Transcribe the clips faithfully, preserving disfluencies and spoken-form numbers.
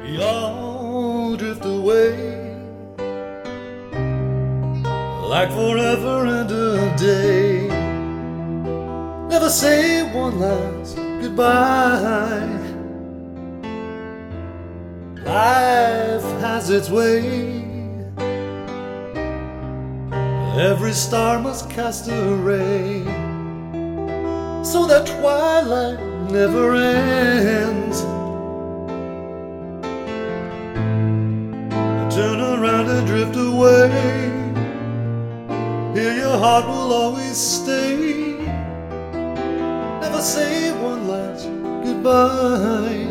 We all drift away like forever and a day. Never say one last goodbye. Life has its way. Every star must cast a ray, so that twilight never ends. Turn around and drift away. Here your heart will always stay. Never say one last goodbye.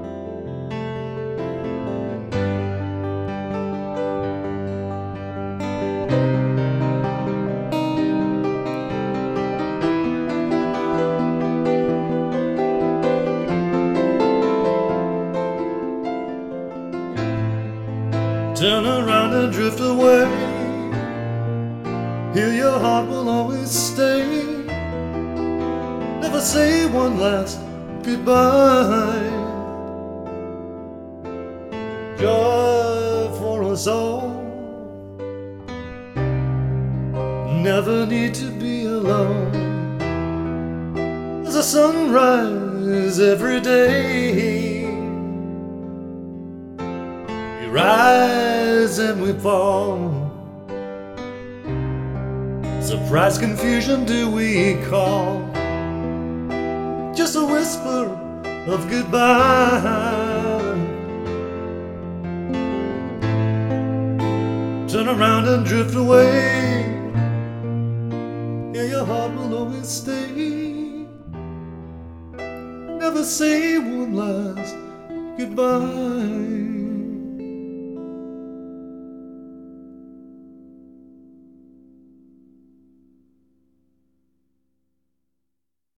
Turn around and drift away. Here your heart will always stay. Never say one last goodbye. Joy for us all. Never need to be alone. There's a sunrise every day. We rise and we fall. Surprise, confusion do we call. Just a whisper of goodbye. Turn around and drift away. Yeah, your heart will always stay. Never say one last goodbye.